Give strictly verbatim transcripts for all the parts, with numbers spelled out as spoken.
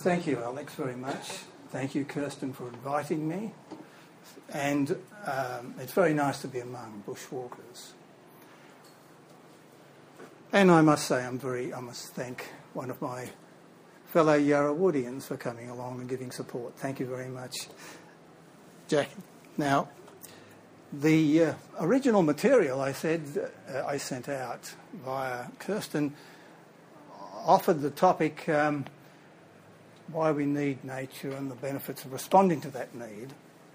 Thank you, Alex, very much. Thank you, Kirsten, for inviting me. And um, it's very nice to be among bushwalkers. And I must say, I'm very, I must thank one of my fellow Yarrawoodians for coming along and giving support. Thank you very much, Jack. Now, the uh, original material I said uh, I sent out via Kirsten offered the topic um, why we need nature and the benefits of responding to that need.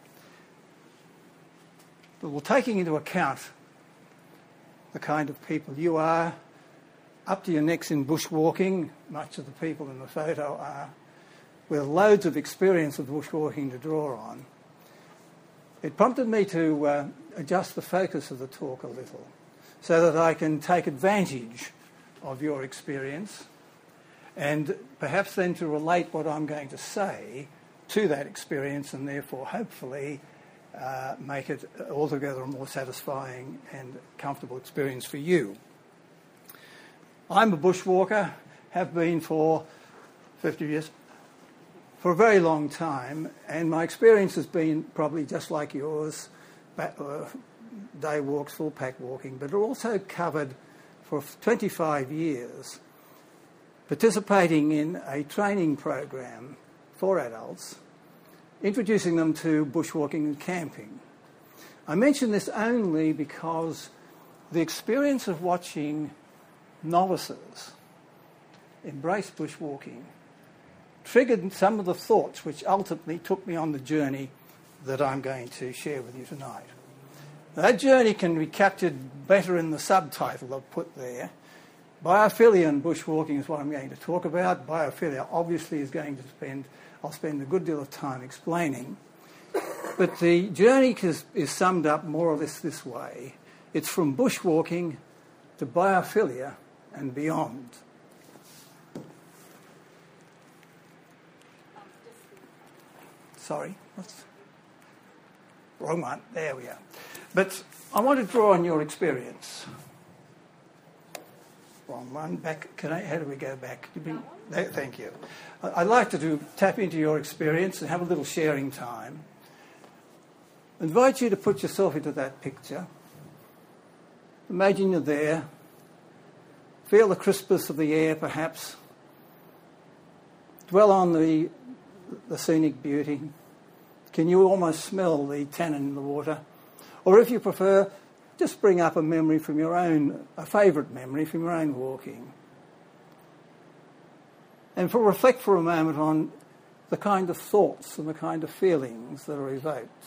But we're taking into account the kind of people you are, up to your necks in bushwalking, much of the people in the photo are, with loads of experience of bushwalking to draw on. It prompted me to uh, adjust the focus of the talk a little so that I can take advantage of your experience and perhaps then to relate what I'm going to say to that experience and therefore hopefully uh, make it altogether a more satisfying and comfortable experience for you. I'm a bushwalker, have been for fifty years, for a very long time, and my experience has been probably just like yours, day walks, full pack walking, but it also covered for twenty-five years participating in a training program for adults, introducing them to bushwalking and camping. I mention this only because the experience of watching novices embrace bushwalking triggered some of the thoughts which ultimately took me on the journey that I'm going to share with you tonight. That journey can be captured better in the subtitle I've put there. Biophilia and bushwalking is what I'm going to talk about. Biophilia obviously is going to spend, I'll spend a good deal of time explaining. But the journey is, is summed up more or less this way. It's from bushwalking to biophilia and beyond. Sorry, what's wrong one? There we are. But I want to draw on your experience. Wrong one. Back. Can I? How do we go back? You been, no, thank you. I'd like to do, tap into your experience and have a little sharing time. Invite you to put yourself into that picture. Imagine you're there. Feel the crispness of the air, perhaps. Dwell on the the scenic beauty. Can you almost smell the tannin in the water? Or if you prefer, just bring up a memory from your own, a favourite memory from your own walking. And for, reflect for a moment on the kind of thoughts and the kind of feelings that are evoked.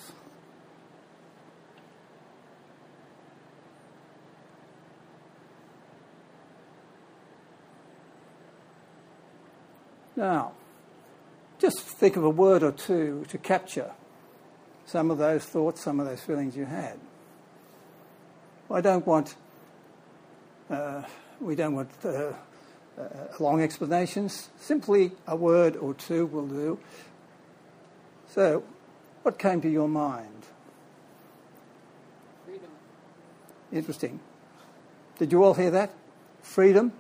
Now, just think of a word or two to capture some of those thoughts, some of those feelings you had. I don't want, uh, we don't want uh, uh, long explanations. Simply a word or two will do. So, what came to your mind? Freedom. Interesting. Did you all hear that? Freedom?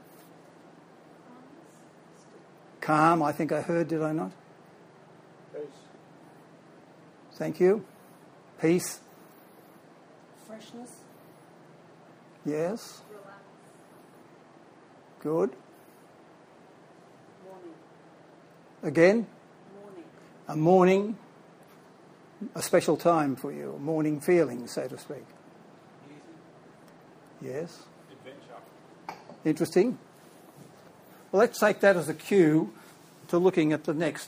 Calm, I think I heard, did I not? Peace. Thank you. Peace. Freshness. Yes. Relax. Good. Morning. Again? Morning. A morning, a special time for you, a morning feeling, so to speak. Easy. Yes. Adventure. Interesting. Well, let's take that as a cue to looking at the next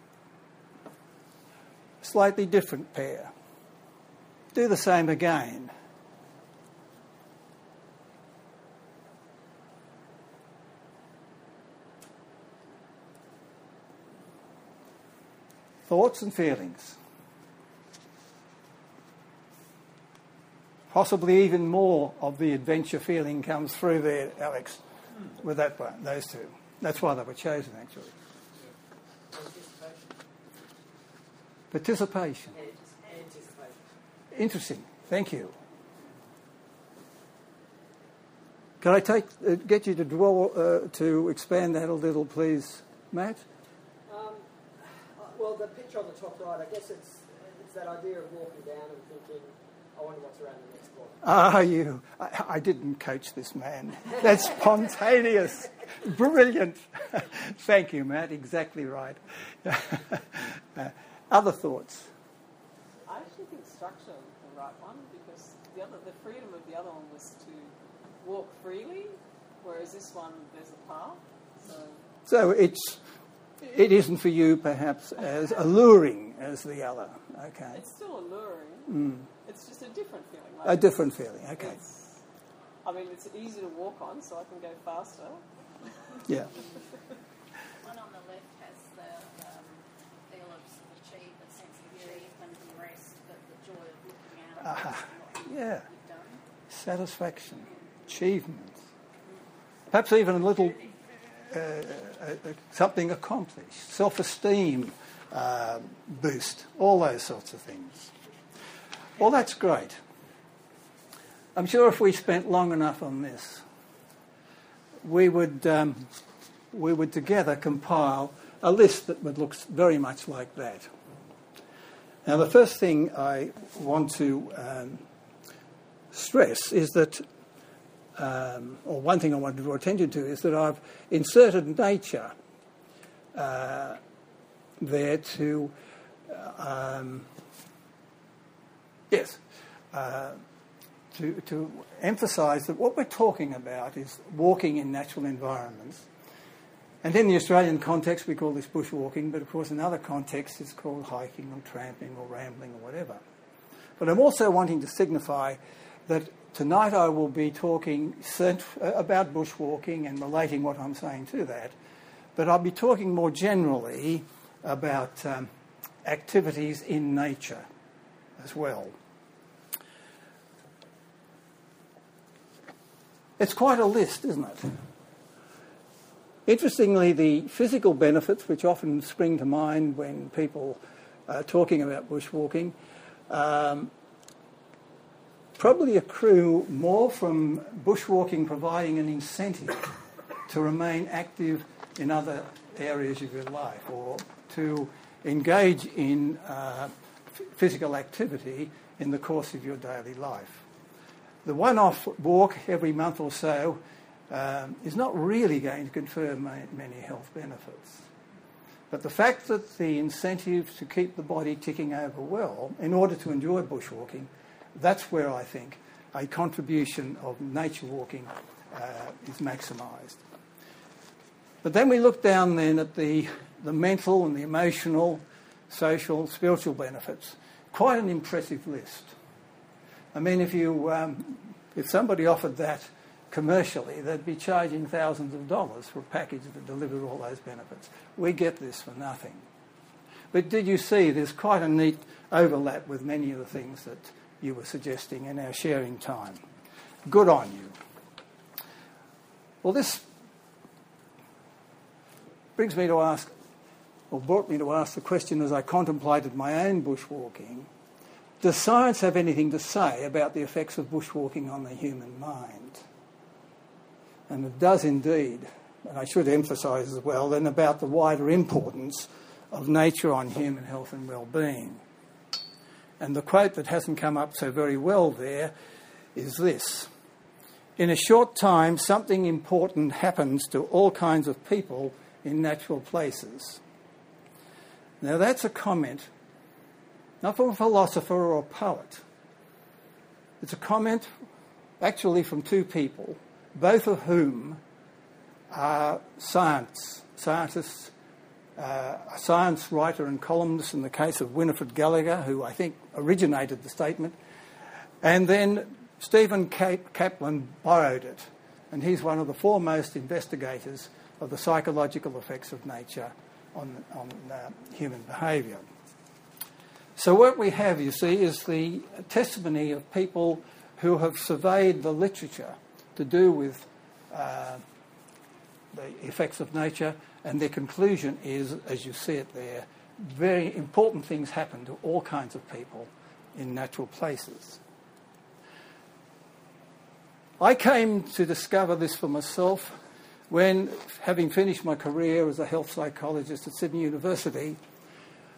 slightly different pair. Do the same again. Thoughts and feelings. Possibly even more of the adventure feeling comes through there, Alex, with that one, those two. That's why they were chosen, actually. Participation. Anticipation. Interesting. Thank you. Can I take uh, get you to dwell uh, to expand that a little, please, Matt? Um, well, the picture on the top right, I guess it's it's that idea of walking down and thinking, I wonder what's around the next corner. Ah, you. I, I didn't coach this man. That's spontaneous. Brilliant. Thank you, Matt. Exactly right. uh, other thoughts? I actually think structure is the right one because the other, the freedom of the other one was to walk freely, whereas this one, there's a path. So, so it's it isn't for you perhaps as alluring as the other. Okay. It's still alluring. Mm. It's just a different feeling. Like A different feeling. Okay. It's, I mean, it's easy to walk on, so I can go faster. Yeah. One on the left has the um, feel of achieve, a sense of achievement and rest, but the joy of looking out Uh-huh. and what Yeah. you've done. Satisfaction, achievement, perhaps even a little uh, uh, uh, something accomplished, self-esteem uh, boost, all those sorts of things. Well, that's great. I'm sure if we spent long enough on this, we would um, we would together compile a list that would look very much like that. Now, the first thing I want to um, stress is that, um, or one thing I want to draw attention to is that I've inserted nature uh, there to, uh, um, yes, uh, to, to emphasise that what we're talking about is walking in natural environments. And in the Australian context, we call this bushwalking, but of course in other contexts it's called hiking or tramping or rambling or whatever. But I'm also wanting to signify that tonight I will be talking cent- about bushwalking and relating what I'm saying to that, but I'll be talking more generally about um, activities in nature as well. It's quite a list, isn't it? Interestingly, the physical benefits, which often spring to mind when people are talking about bushwalking, um, probably accrue more from bushwalking providing an incentive to remain active in other areas of your life or to engage in uh, f- physical activity in the course of your daily life. The one-off walk every month or so um, is not really going to confer ma- many health benefits. But the fact that the incentive to keep the body ticking over well in order to enjoy bushwalking, that's where I think a contribution of nature walking uh, is maximised. But then we look down then at the, the mental and the emotional, social, spiritual benefits. Quite an impressive list. I mean, if you um, if somebody offered that commercially, they'd be charging thousands of dollars for a package that delivered all those benefits. We get this for nothing. But did you see there's quite a neat overlap with many of the things that you were suggesting in our sharing time. Good on you. Well, this brings me to ask, or brought me to ask the question as I contemplated my own bushwalking, does science have anything to say about the effects of bushwalking on the human mind? And it does indeed, and I should emphasise as well, then about the wider importance of nature on human health and well-being. And the quote that hasn't come up so very well there is this: in a short time, something important happens to all kinds of people in natural places. Now that's a comment not from a philosopher or a poet. It's a comment actually from two people, both of whom are science, scientists, uh, a science writer and columnist in the case of Winifred Gallagher, who I think originated the statement, and then Stephen Kaplan borrowed it, and he's one of the foremost investigators of the psychological effects of nature on, on uh, human behaviour. So what we have, you see, is the testimony of people who have surveyed the literature to do with uh, the effects of nature, and their conclusion is, as you see it there, very important things happen to all kinds of people in natural places. I came to discover this for myself when, having finished my career as a health psychologist at Sydney University,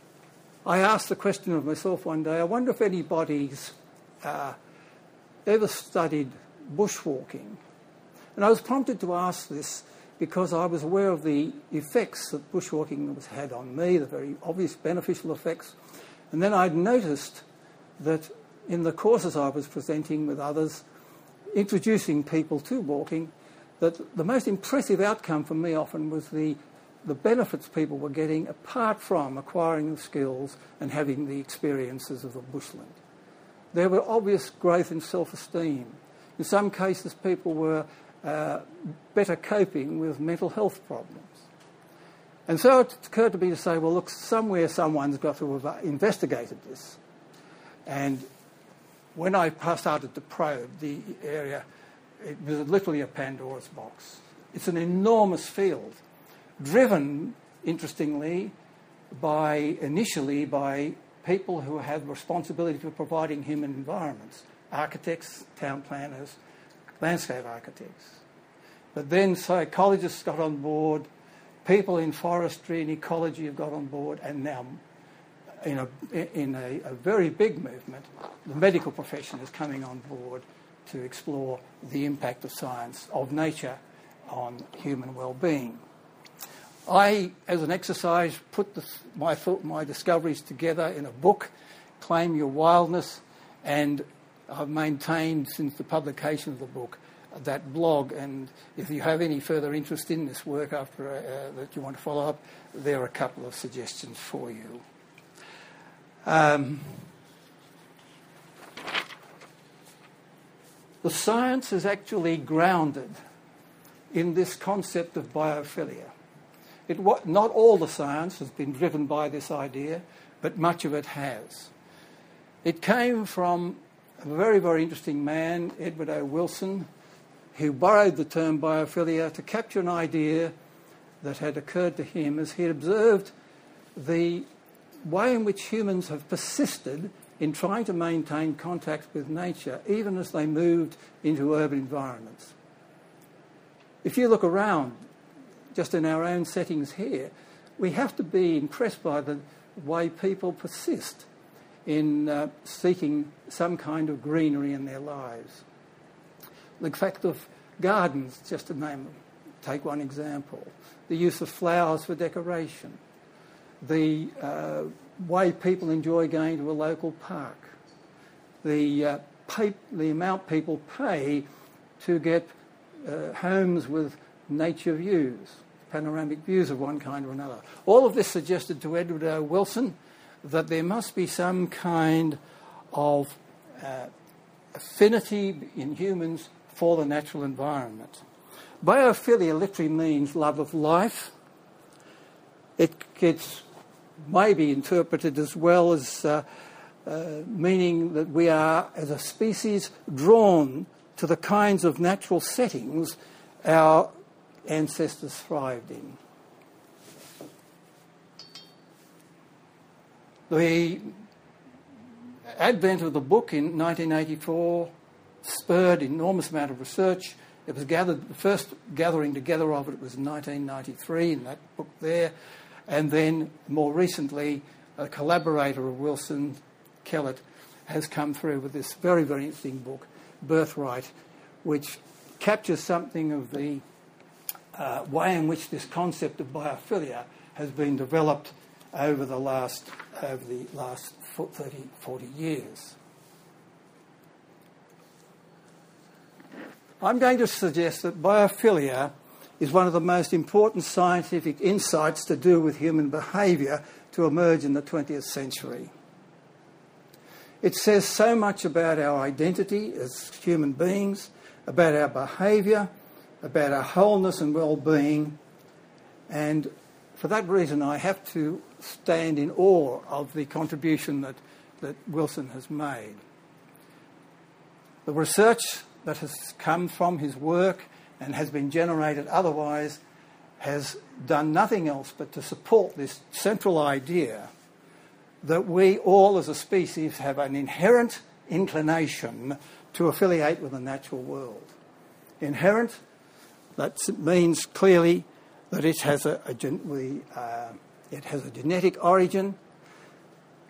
I asked the question of myself one day, I wonder if anybody's uh, ever studied bushwalking. And I was prompted to ask this because I was aware of the effects that bushwalking has had on me, the very obvious beneficial effects. And then I'd noticed that in the courses I was presenting with others, introducing people to walking, that the most impressive outcome for me often was the, the benefits people were getting apart from acquiring the skills and having the experiences of the bushland. There were obvious growth in self-esteem. In some cases, people were uh, better coping with mental health problems. And so it occurred to me to say, well, look, somewhere someone's got to have investigated this. And when I started to probe the area, it was literally a Pandora's box. It's an enormous field, driven, interestingly, by initially by people who have responsibility for providing human environments, architects, town planners, landscape architects. But then psychologists got on board, people in forestry and ecology have got on board, and now in a, in a, a very big movement, the medical profession is coming on board to explore the impact of science, of nature, on human well-being. I, as an exercise, put the, my, my discoveries together in a book, Claim Your Wildness, and I've maintained since the publication of the book that blog, and if you have any further interest in this work after uh, that you want to follow up, there are a couple of suggestions for you. Um, the science is actually grounded in this concept of biophilia. It, not all the science has been driven by this idea, but much of it has. It came from a very, very interesting man, Edward O. Wilson, who borrowed the term biophilia to capture an idea that had occurred to him as he observed the way in which humans have persisted in trying to maintain contact with nature, even as they moved into urban environments. If you look around, just in our own settings here, we have to be impressed by the way people persist in uh, seeking some kind of greenery in their lives. The fact of gardens, just to name, take one example, the use of flowers for decoration, the uh, way people enjoy going to a local park, the, uh, pay, the amount people pay to get uh, homes with nature views, panoramic views of one kind or another. All of this suggested to Edward O. Wilson that there must be some kind of uh, affinity in humans for the natural environment. Biophilia literally means love of life. It gets maybe interpreted as well as uh, uh, meaning that we are, as a species, drawn to the kinds of natural settings our ancestors thrived in. The advent of the book in nineteen eighty-four spurred an enormous amount of research. It was gathered, the first gathering together of it was in nineteen ninety-three in that book there, and then more recently a collaborator of Wilson, Kellett, has come through with this very, very interesting book, Birthright, which captures something of the uh, way in which this concept of biophilia has been developed over the last over the last thirty, forty years. I'm going to suggest that biophilia is one of the most important scientific insights to do with human behaviour to emerge in the twentieth century. It says so much about our identity as human beings, about our behaviour, about our wholeness and well-being, and for that reason I have to stand in awe of the contribution that, that Wilson has made. The research that has come from his work and has been generated otherwise has done nothing else but to support this central idea that we all as a species have an inherent inclination to affiliate with the natural world. Inherent, that means clearly that it has a, a, we, uh, it has a genetic origin,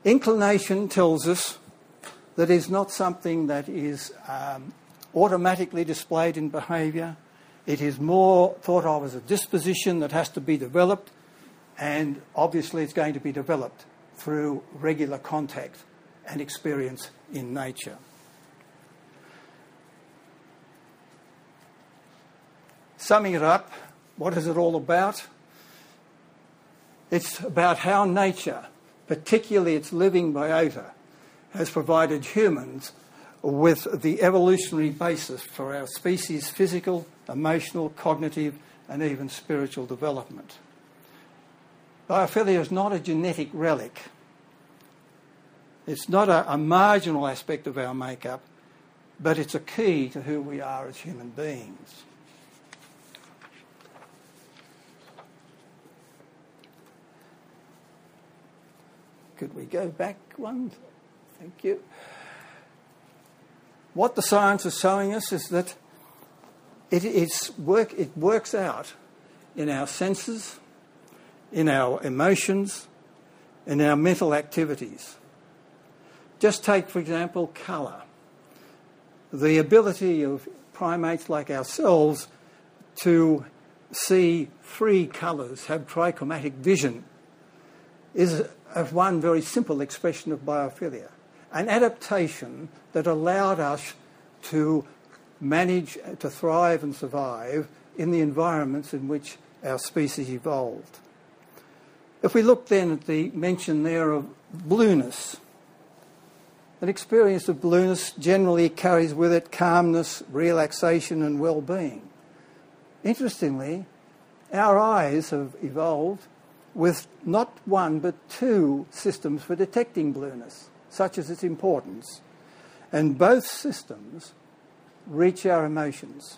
Inclination tells us that it's not something that is um, automatically displayed in behaviour. It is more thought of as a disposition that has to be developed, and obviously it's going to be developed through regular contact and experience in nature. Summing it up, what is it all about? It's about how nature, particularly its living biota, has provided humans with the evolutionary basis for our species' physical, emotional, cognitive, and even spiritual development. Biophilia is not a genetic relic. It's not a, a marginal aspect of our makeup, but it's a key to who we are as human beings. Could we go back one? Thank you. What the science is showing us is that it, it's work, it works out in our senses, in our emotions, in our mental activities. Just take, for example, colour. The ability of primates like ourselves to see three colours, have trichromatic vision, is of one very simple expression of biophilia, an adaptation that allowed us to manage, to thrive and survive in the environments in which our species evolved. If we look then at the mention there of blueness, an experience of blueness generally carries with it calmness, relaxation and well-being. Interestingly, our eyes have evolved with not one but two systems for detecting blueness, such as its importance. And both systems reach our emotions.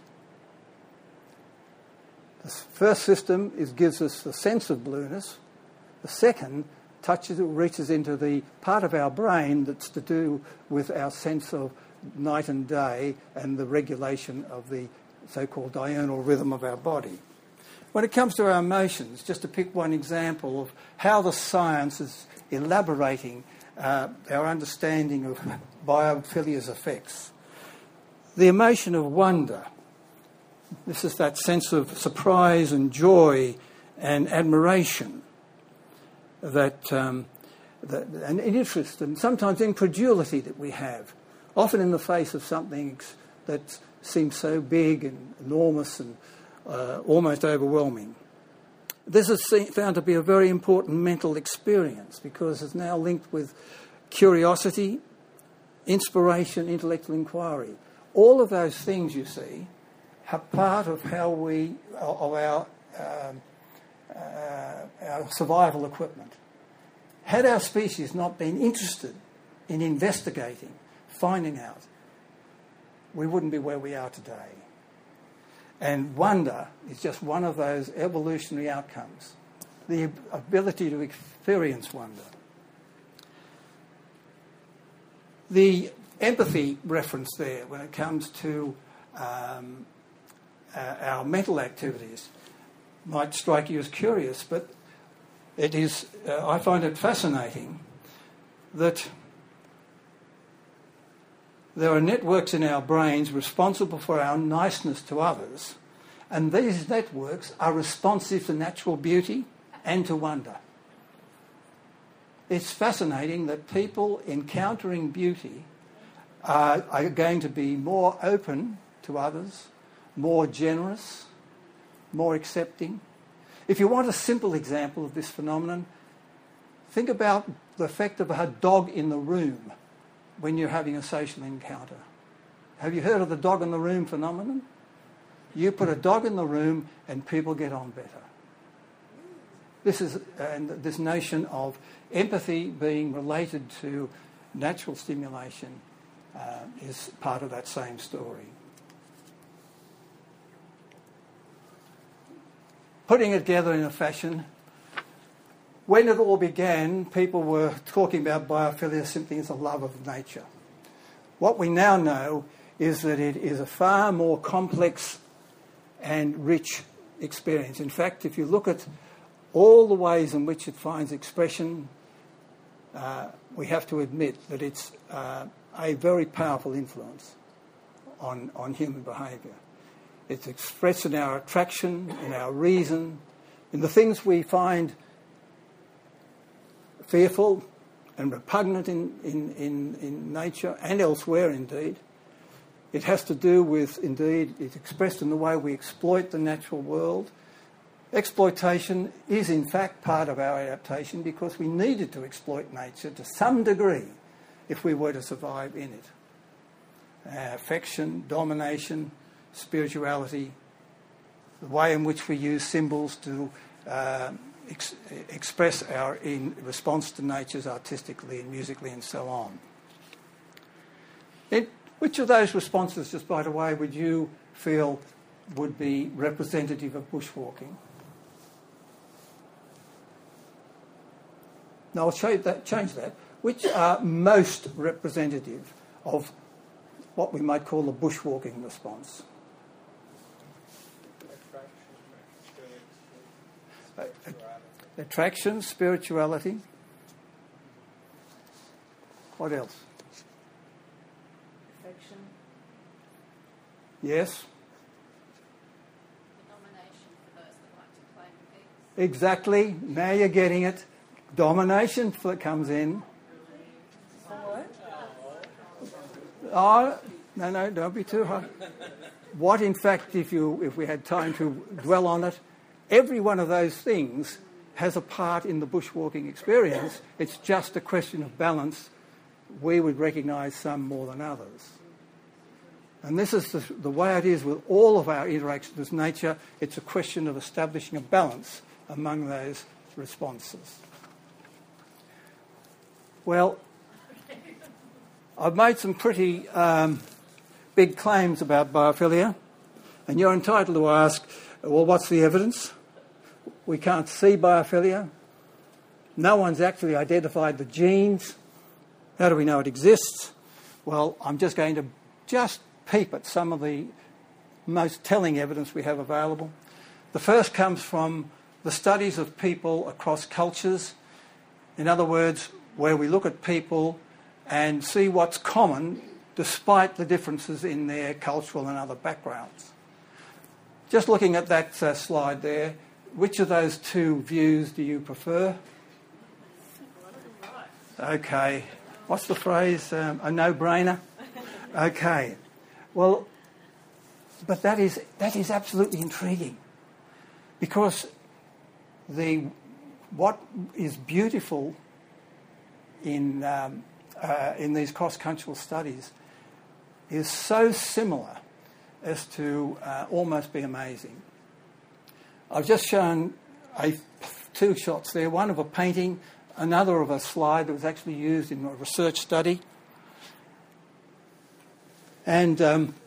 The first system is, gives us the sense of blueness. The second touches, reaches into the part of our brain that's to do with our sense of night and day and the regulation of the so-called diurnal rhythm of our body. When it comes to our emotions, just to pick one example of how the science is elaborating uh, our understanding of biophilia's effects. The emotion of wonder. This is that sense of surprise and joy and admiration that, um, that and interest and sometimes incredulity that we have, often in the face of something that seems so big and enormous and Uh, almost overwhelming. This is found to be a very important mental experience because it's now linked with curiosity, inspiration, intellectual inquiry. All of those things, you see, are part of how we, of our, um, uh, our survival equipment. Had our species not been interested in investigating, finding out, we wouldn't be where we are today. And wonder is just one of those evolutionary outcomes, the ability to experience wonder. The empathy reference there when it comes to um, uh, our mental activities might strike you as curious, but it is, uh, I find it fascinating that there are networks in our brains responsible for our niceness to others, and these networks are responsive to natural beauty and to wonder. It's fascinating that people encountering beauty are, are going to be more open to others, more generous, more accepting. If you want a simple example of this phenomenon, think about the effect of a dog in the room when you're having a social encounter. Have you heard of the dog in the room phenomenon? You put a dog in the room and people get on better. This is and this notion of empathy being related to natural stimulation uh, is part of that same story. Putting it together in a fashion, when it all began, people were talking about biophilia simply as a love of nature. What we now know is that it is a far more complex and rich experience. In fact, if you look at all the ways in which it finds expression, uh, we have to admit that it's uh, a very powerful influence on, on human behaviour. It's expressed in our attraction, in our reason, in the things we find fearful and repugnant in, in, in, in nature and elsewhere indeed. It has to do with, indeed, it's expressed in the way we exploit the natural world. Exploitation is in fact part of our adaptation because we needed to exploit nature to some degree if we were to survive in it. Uh, affection, domination, spirituality, the way in which we use symbols to uh, ex- express our in response to natures artistically and musically and so on. It, which of those responses, just by the way, would you feel would be representative of bushwalking? No, I'll show you that, change that. Which are most representative of what we might call the bushwalking response? Attraction, spirituality. What else? Affection. Yes. Domination for those that like to claim things. Exactly. Now you're getting it. Domination that comes in. Oh, no, no, don't be too hard. What, in fact, if you if we had time to dwell on it, every one of those things has a part in the bushwalking experience. It's just a question of balance. We would recognise some more than others. And this is the, the way it is with all of our interactions with nature. It's a question of establishing a balance among those responses. Well, I've made some pretty um, big claims about biophilia, and you're entitled to ask, well, what's the evidence? We can't see biophilia. No one's actually identified the genes. How do we know it exists? Well, I'm just going to just peep at some of the most telling evidence we have available. The first comes from the studies of people across cultures. In other words, where we look at people and see what's common despite the differences in their cultural and other backgrounds. Just looking at that uh, slide there, which of those two views do you prefer? Okay. What's the phrase? Um, a no-brainer? Okay. Well, but that is that is absolutely intriguing, because the what is beautiful in um, uh, in these cross-cultural studies is so similar as to uh, almost be amazing. I've just shown a, two shots there, one of a painting, another of a slide that was actually used in a research study. And um,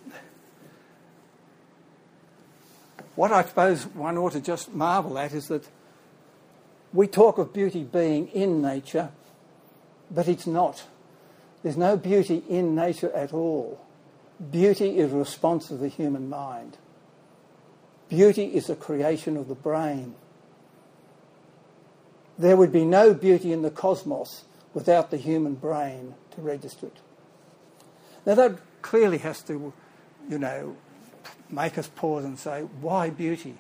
what I suppose one ought to just marvel at is that we talk of beauty being in nature, but it's not. There's no beauty in nature at all. Beauty is a response of the human mind. Beauty is a creation of the brain. There would be no beauty in the cosmos without the human brain to register it. Now that clearly has to, you know, make us pause and say, why beauty?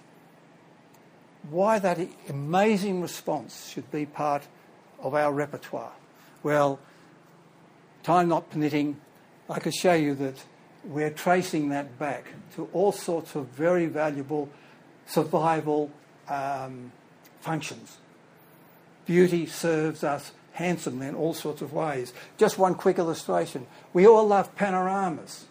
Why that amazing response should be part of our repertoire? Well, time not permitting, I could show you that we're tracing that back to all sorts of very valuable survival um, functions. Beauty serves us handsomely in all sorts of ways. Just one quick illustration. We all love panoramas.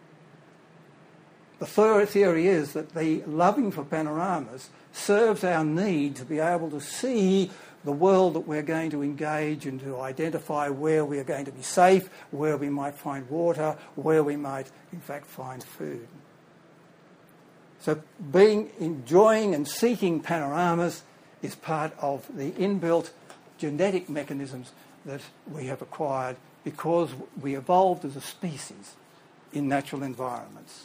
The third theory is that the loving for panoramas serves our need to be able to see the world that we're going to engage and to identify where we are going to be safe, where we might find water, where we might, in fact, find food. So being, enjoying and seeking panoramas is part of the inbuilt genetic mechanisms that we have acquired because we evolved as a species in natural environments.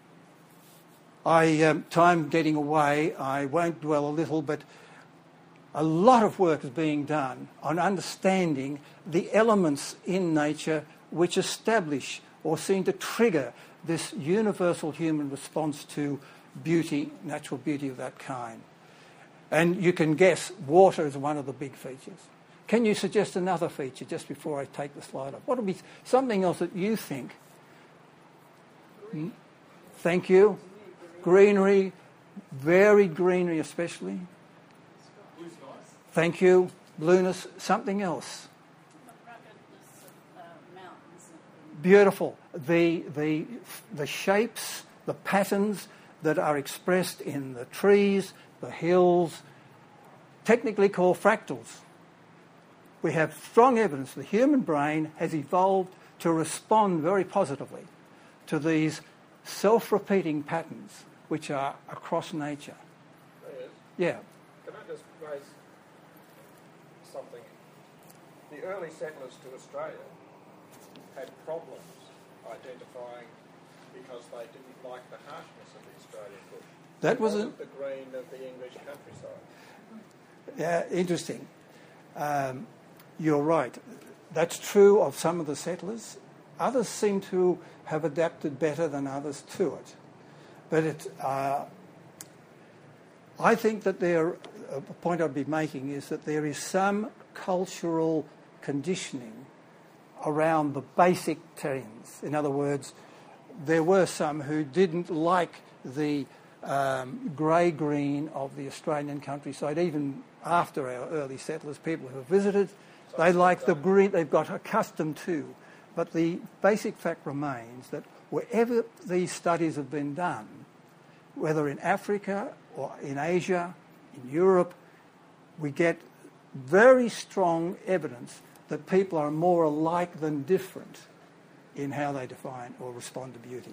I, um, time getting away, I won't dwell a little, but a lot of work is being done on understanding the elements in nature which establish or seem to trigger this universal human response to beauty, natural beauty of that kind. And you can guess water is one of the big features. Can you suggest another feature just before I take the slide off? What would be something else that you think? Green. Thank you. Greenery, varied greenery especially. Blue skies. Thank you. Blueness, something else. The ruggedness of uh, mountains. And Beautiful. The, the, the shapes, the patterns that are expressed in the trees, the hills, technically called fractals. We have strong evidence the human brain has evolved to respond very positively to these self-repeating patterns which are across nature. Yes. Yeah. Can I just raise something? The early settlers to Australia had problems identifying because they didn't like the harshness of the Australian bush. That was a, Wasn't the green of the English countryside. yeah, interesting. Um, you're right. That's true of some of the settlers. Others seem to have adapted better than others to it. But it, uh, I think that there, a point I'd be making is that there is some cultural conditioning around the basic terrains. In other words, there were some who didn't like the um, grey-green of the Australian countryside, even after our early settlers, people who have visited, they like the green they've got accustomed to. But the basic fact remains that wherever these studies have been done, whether in Africa or in Asia, in Europe, we get very strong evidence that people are more alike than different in how they define or respond to beauty.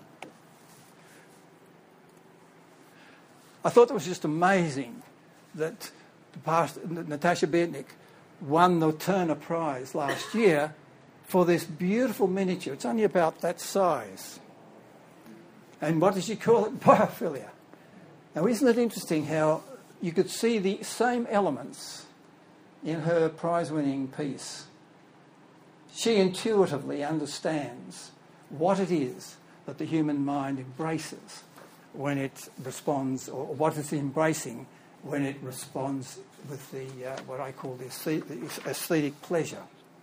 I thought it was just amazing that the past, Natasha Biednik won the Turner Prize last year for this beautiful miniature. It's only about that size. And what does she call it? Biophilia. Now, isn't it interesting how you could see the same elements in her prize-winning piece? She intuitively understands what it is that the human mind embraces when it responds, or what it's embracing when it responds with the uh, what I call the aesthetic pleasure.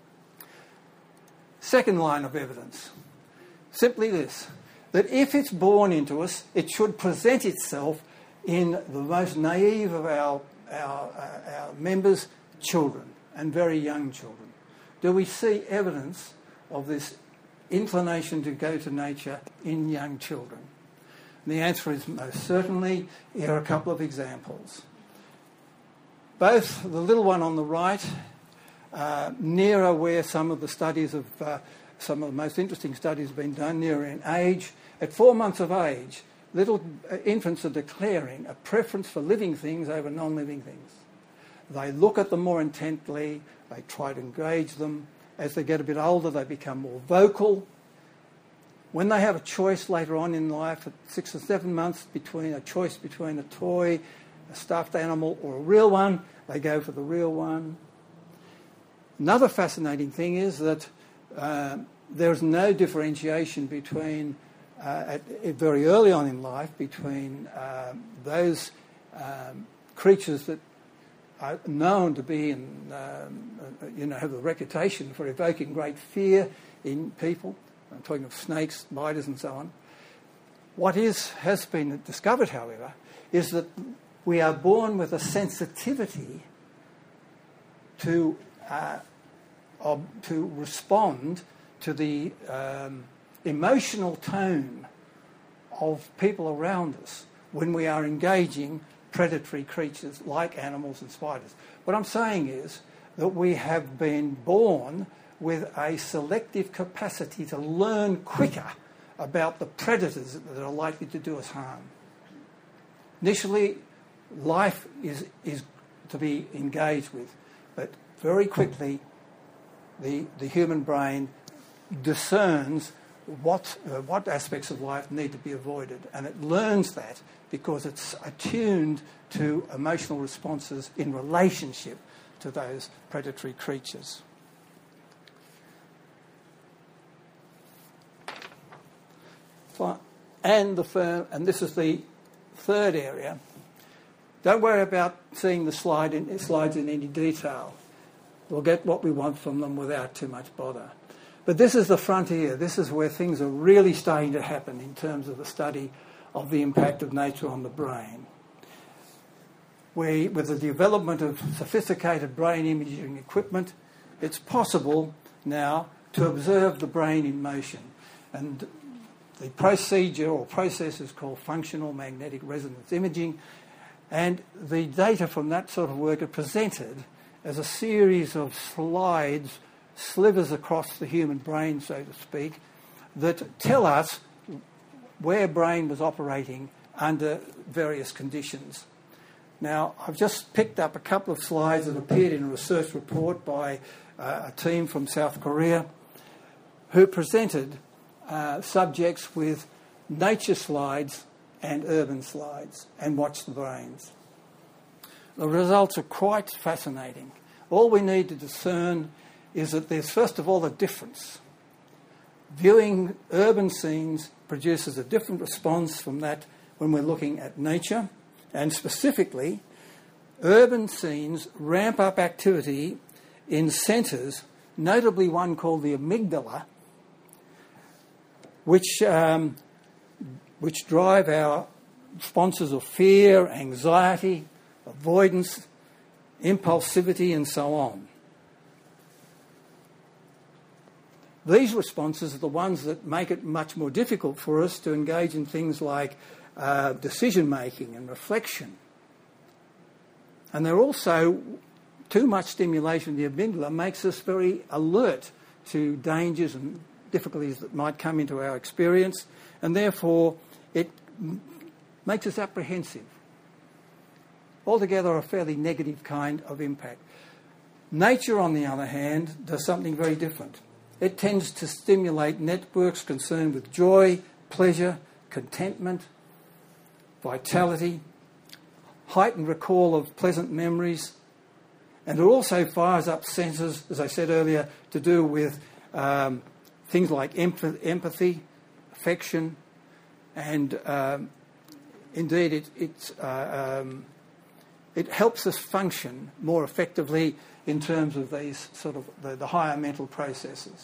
Second line of evidence, simply this, that if it's born into us, it should present itself in the most naive of our, our, uh, our members, children, and very young children. Do we see evidence of this inclination to go to nature in young children? And the answer is most certainly. Here are a couple of examples. Both the little one on the right, uh, nearer where some of the studies of, uh, some of the most interesting studies have been done, nearer in age. At four months of age, little infants are declaring a preference for living things over non-living things. They look at them more intently, they try to engage them. As they get a bit older, they become more vocal. When they have a choice later on in life, at six or seven months, between a choice between a toy, a stuffed animal, or a real one, they go for the real one. Another fascinating thing is that uh, there's no differentiation between, uh, at, at very early on in life, between um, those um, creatures that are known to be, in, um, you know, have a reputation for evoking great fear in people. I'm talking of snakes, spiders, and so on. What is has been discovered, however, is that we are born with a sensitivity to uh, of, to respond to the um, emotional tone of people around us when we are engaging predatory creatures like animals and spiders. What I'm saying is that we have been born with a selective capacity to learn quicker about the predators that are likely to do us harm. Initially, life is, is to be engaged with, but very quickly the, the human brain discerns what, uh, what aspects of life need to be avoided. And it learns that because it's attuned to emotional responses in relationship to those predatory creatures. And the firm, and this is the third area. Don't worry about seeing the slide in, slides in any detail. We'll get what we want from them without too much bother. But this is the frontier. This is where things are really starting to happen in terms of the study of the impact of nature on the brain. We, with the development of sophisticated brain imaging equipment, it's possible now to observe the brain in motion. And the procedure or process is called functional magnetic resonance imaging. And the data from that sort of work are presented as a series of slides, slivers across the human brain, so to speak, that tell us where brain was operating under various conditions. Now, I've just picked up a couple of slides that appeared in a research report by uh, a team from South Korea who presented uh, subjects with nature slides and urban slides and watched the brains. The results are quite fascinating. All we need to discern is that there's first of all a difference. Viewing urban scenes produces a different response from that when we're looking at nature, and specifically, urban scenes ramp up activity in centres, notably one called the amygdala, which um, which drive our responses of fear, anxiety, avoidance, impulsivity, and so on. These responses are the ones that make it much more difficult for us to engage in things like uh, decision-making and reflection. And they're also, too much stimulation of the amygdala makes us very alert to dangers and difficulties that might come into our experience, and therefore it m- makes us apprehensive. Altogether a fairly negative kind of impact. Nature, on the other hand, does something very different. It tends to stimulate networks concerned with joy, pleasure, contentment, vitality, heightened recall of pleasant memories, and it also fires up centres, as I said earlier, to do with um, things like empath- empathy, affection, and um, indeed it, it's, uh, um, it helps us function more effectively in terms of these sort of the, the higher mental processes.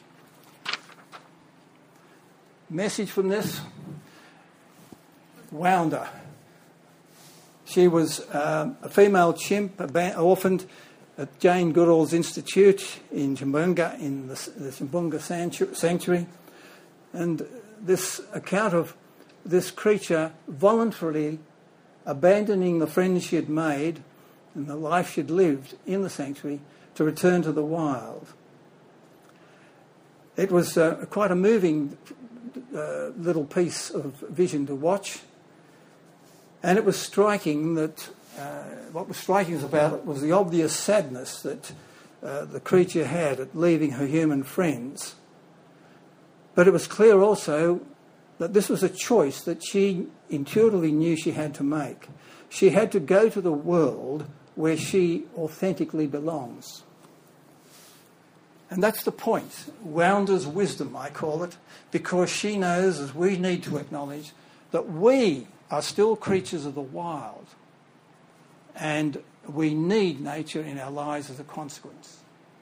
Message from this: Wounder. She was um, a female chimp, orphaned at Jane Goodall's Institute in Zimbabwe, in the, the Zimbabwe Sanctuary. And this account of this creature voluntarily abandoning the friends she had made and the life she'd lived in the sanctuary to return to the wild. It was uh, quite a moving uh, little piece of vision to watch, and it was striking that uh, what was striking about it was the obvious sadness that uh, the creature had at leaving her human friends. But it was clear also that this was a choice that she intuitively knew she had to make. She had to go to the world where she authentically belongs. And that's the point. Wounder's wisdom, I call it, because she knows, as we need to acknowledge, that we are still creatures of the wild, and we need nature in our lives as a consequence.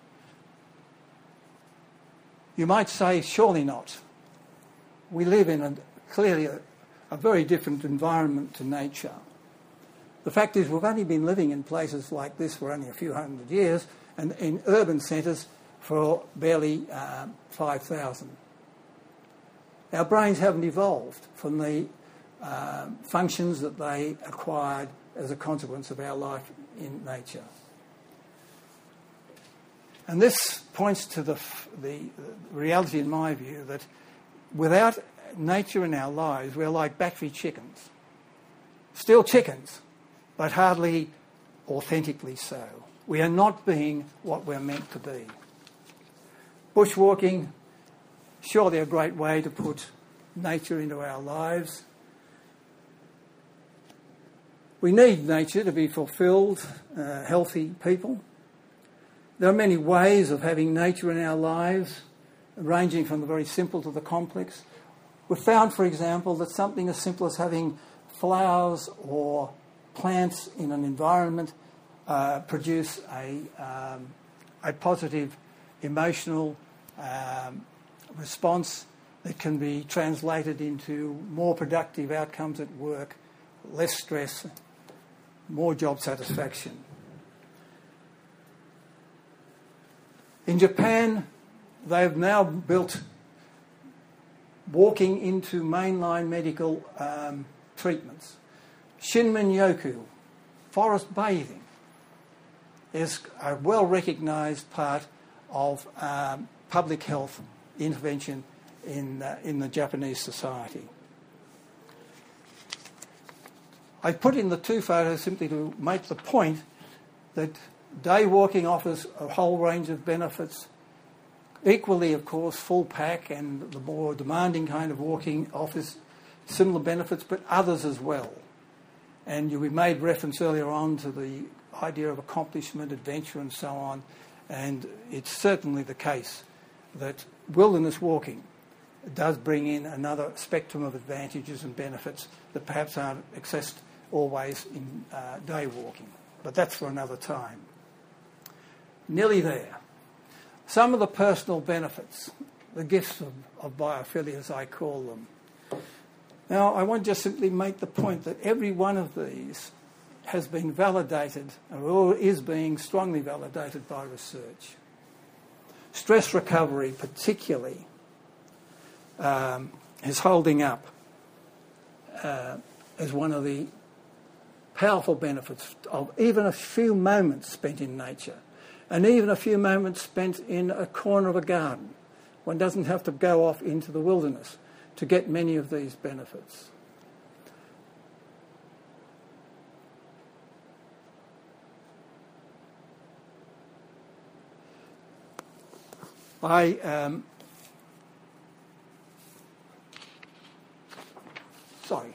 You might say, surely not. We live in a, clearly a, a very different environment to nature. The fact is, we've only been living in places like this for only a few hundred years, and in urban centres for barely uh, five thousand. Our brains haven't evolved from the uh, functions that they acquired as a consequence of our life in nature. And this points to the, the, the reality, in my view, that without nature in our lives, we're like battery chickens. Still chickens, but hardly authentically so. We are not being what we're meant to be. Bushwalking surely a great way to put nature into our lives. We need nature to be fulfilled, uh, healthy people. There are many ways of having nature in our lives, ranging from the very simple to the complex. We've found, for example, that something as simple as having flowers or plants in an environment uh, produce a, um, a positive emotional um, response that can be translated into more productive outcomes at work, less stress, more job satisfaction. In Japan, they've now built walking into mainline medical um, treatments. Shinmin-yoku, forest bathing, is a well-recognised part of um, public health intervention in, uh, in the Japanese society. I put in the two photos simply to make the point that day walking offers a whole range of benefits. Equally, of course, full pack and the more demanding kind of walking offers similar benefits, but others as well. And we made reference earlier on to the idea of accomplishment, adventure and so on, and it's certainly the case that wilderness walking does bring in another spectrum of advantages and benefits that perhaps aren't accessed always in uh, day walking. But that's for another time. Nearly there. Some of the personal benefits, the gifts of, of biophilia, as I call them. Now, I want to just simply make the point that every one of these has been validated, or is being strongly validated by research. Stress recovery, particularly, um, is holding up uh, as one of the powerful benefits of even a few moments spent in nature, and even a few moments spent in a corner of a garden. One doesn't have to go off into the wilderness to get many of these benefits. I um, sorry.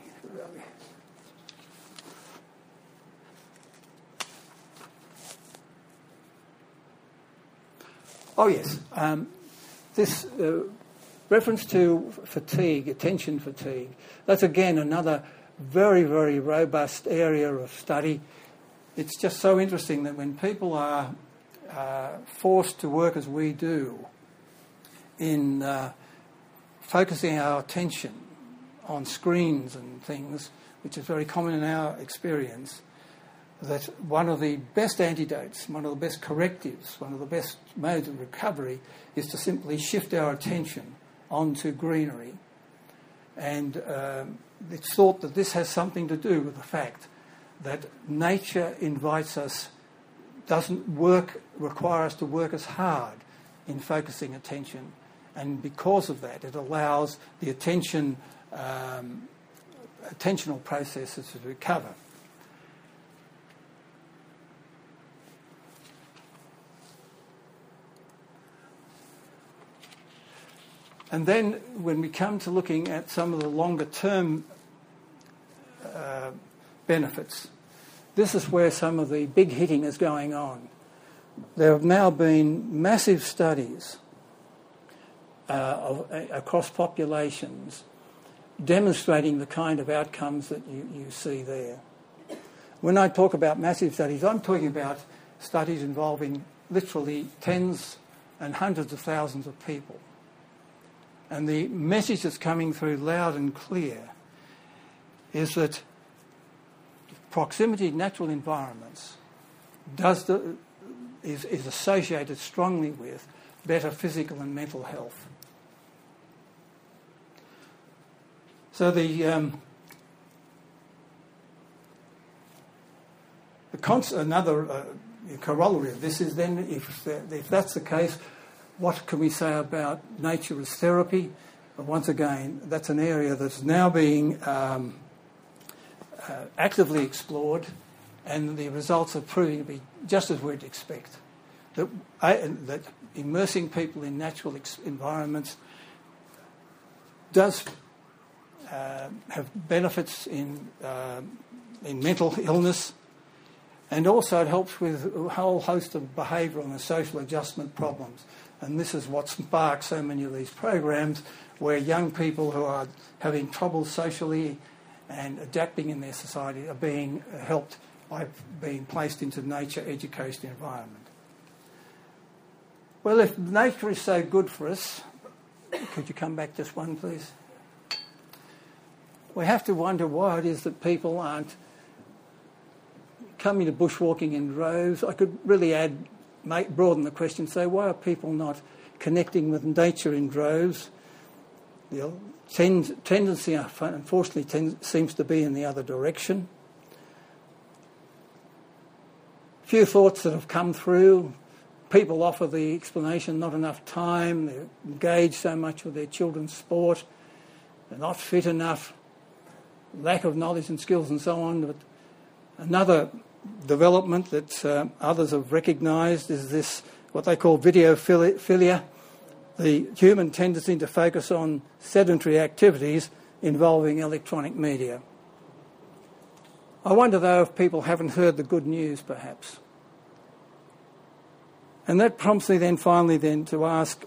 Oh yes, um, this uh, reference to fatigue, attention fatigue. That's again another very, very robust area of study. It's just so interesting that when people are uh, forced to work as we do, in uh, focusing our attention on screens and things, which is very common in our experience, that one of the best antidotes, one of the best correctives, one of the best modes of recovery is to simply shift our attention onto greenery. And um, it's thought that this has something to do with the fact that nature invites us, doesn't work, require us to work as hard in focusing attention. And because of that, it allows the attention, um, attentional processes to recover. And then when we come to looking at some of the longer term uh, benefits, this is where some of the big hitting is going on. There have now been massive studies uh, of, uh, across populations demonstrating the kind of outcomes that you, you see there. When I talk about massive studies, I'm talking about studies involving literally tens and hundreds of thousands of people. And the message that's coming through loud and clear is that proximity to natural environments does the, is, is associated strongly with better physical and mental health. So the um, the cons- another uh, corollary of this is then, if if that's the case, what can we say about nature as therapy? But once again, that's an area that's now being um, uh, actively explored, and the results are proving to be just as we'd expect. That, uh, that immersing people in natural ex- environments does uh, have benefits in uh, in mental illness, and also it helps with a whole host of behavioural and social adjustment problems. And this is what sparks so many of these programs, where young people who are having trouble socially and adapting in their society are being helped by being placed into nature education environment. Well, if nature is so good for us, could you come back just one, please? We have to wonder why it is that people aren't coming to bushwalking in droves. I could really add, make, broaden the question, say, why are people not connecting with nature in droves? The tend, tendency, unfortunately, tend, seems to be in the other direction. Few thoughts that have come through. People offer the explanation, not enough time, they're engaged so much with their children's sport, they're not fit enough, lack of knowledge and skills and so on. But another development that uh, others have recognised is this, what they call videophilia, the human tendency to focus on sedentary activities involving electronic media. I wonder, though, if people haven't heard the good news, perhaps. And that prompts me then finally then to ask,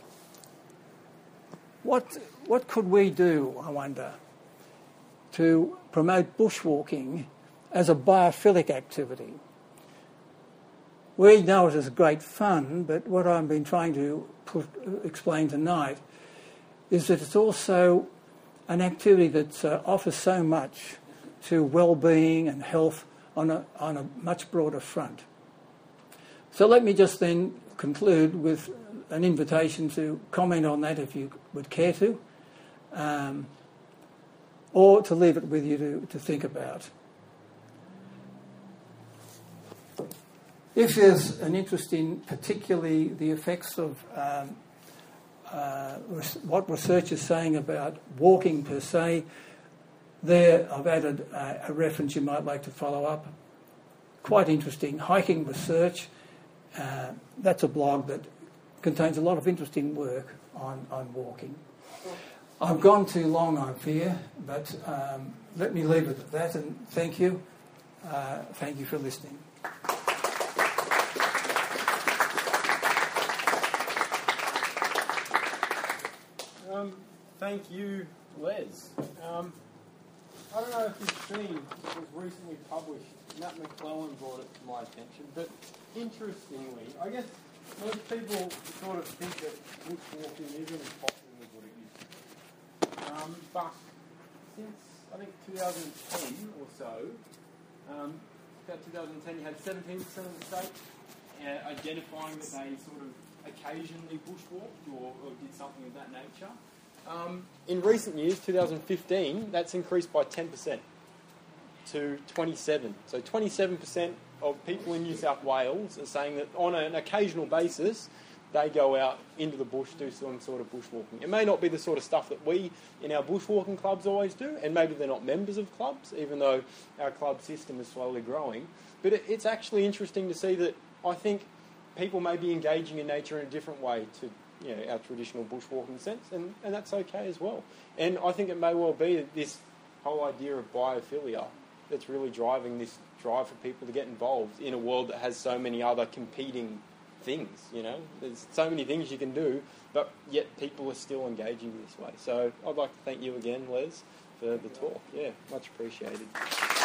what, what could we do, I wonder, to promote bushwalking as a biophilic activity? We know it as great fun, but what I've been trying to put, explain tonight is that it's also an activity that uh, offers so much to well-being and health on a, on a much broader front. So let me just then conclude with an invitation to comment on that if you would care to, um, or to leave it with you to, to think about. If there's an interest in particularly the effects of um, uh, what research is saying about walking per se, there I've added a, a reference you might like to follow up. Quite interesting, hiking research. Uh, that's a blog that contains a lot of interesting work on, on walking. I've gone too long, I fear, but um, let me leave it at that, and thank you. Uh, thank you for listening. Um, thank you, Les. Um, I don't know if you've seen, it was recently published, Matt McClellan brought it to my attention, but interestingly, I guess most people sort of think that bushwalking isn't as popular as what it used to be. Um, but since, I think, two thousand ten or so, um, about two thousand ten, you had seventeen percent of the state uh, identifying that they sort of occasionally bushwalked or, or did something of that nature. Um, in recent years, two thousand fifteen, that's increased by ten percent to twenty-seven. So twenty-seven percent of people in New South Wales are saying that on an occasional basis, they go out into the bush, do some sort of bushwalking. It may not be the sort of stuff that we in our bushwalking clubs always do, and maybe they're not members of clubs, even though our club system is slowly growing. But it, it's actually interesting to see that I think people may be engaging in nature in a different way to, you know, our traditional bushwalking sense, and, and that's okay as well. And I think it may well be that this whole idea of biophilia that's really driving this drive for people to get involved in a world that has so many other competing things, you know. There's so many things you can do, but yet people are still engaging this way. So I'd like to thank you again, Les, for the talk. Yeah, much appreciated.